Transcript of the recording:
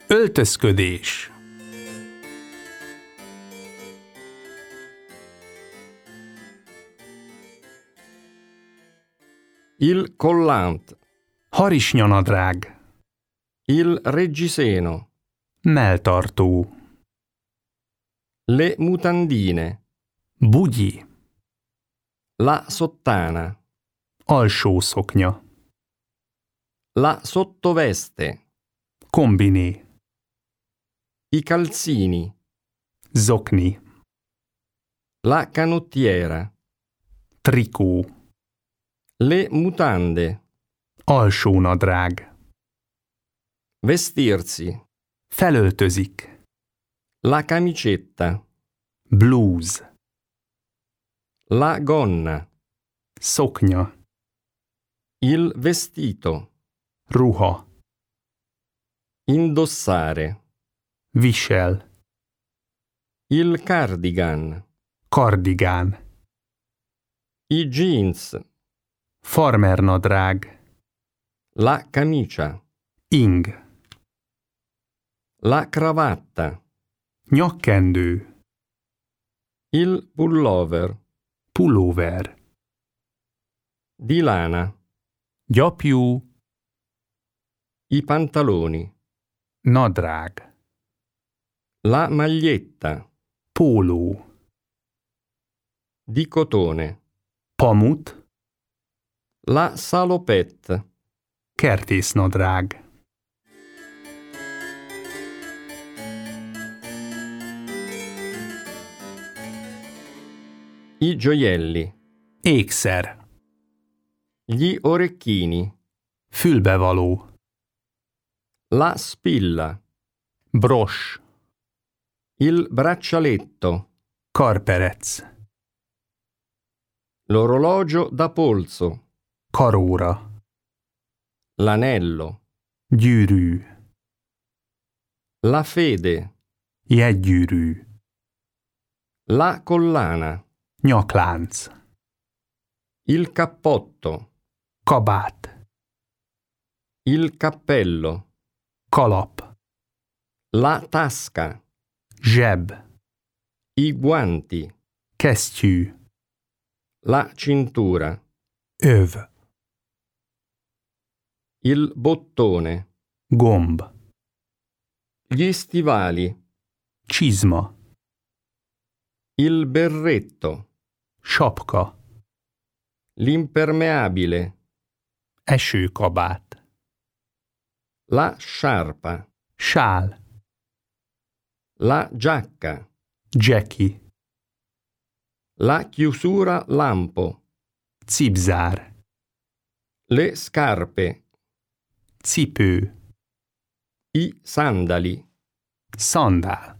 Öltözködés. Il collant. Harisnyanadrág. Il reggiseno. Melltartó. Le mutandine. Bugyi. La sottana. Alsó szoknya. La sottoveste. Kombiné. I calzini. Zokni. La canottiera. Trikó. Le mutande. Alsónadrág. Vestirsi. Felöltözik. La camicetta. Blues. La gonna. Szoknya. Il vestito. Ruha. Indossare. Visel. Il cardigan. Kardigán. I jeans. Farmernadrág. La camicia. Ing. La cravatta. Nyakkendő. Il pullover. Pulóver. Di lana. Gyapjú. I pantaloni. Nadrág. La maglietta. Póló. Di cotone. Pamut. La salopette. Kertésznadrág. I gioielli. Ékszer. Gli orecchini. Fülbevaló. La spilla. Bros. Il braccialetto. Karperec. L'orologio da polso. Karóra. L'anello. Gyűrű. La fede. Jegygyűrű. La collana. Nyaklánc. Il cappotto. Kabát. Il cappello. Kalap. La tasca. Zseb. I guanti. Kesztyű. La cintura. Öv. Il bottone. Gomb. Gli stivali. Csizma. Il berretto. Sapka. L'impermeabile. Esőkabát. La sciarpa. Sál. La giacca. Jackie. La chiusura lampo. Cipzár. Le scarpe. Cipő. I sandali. Szandál.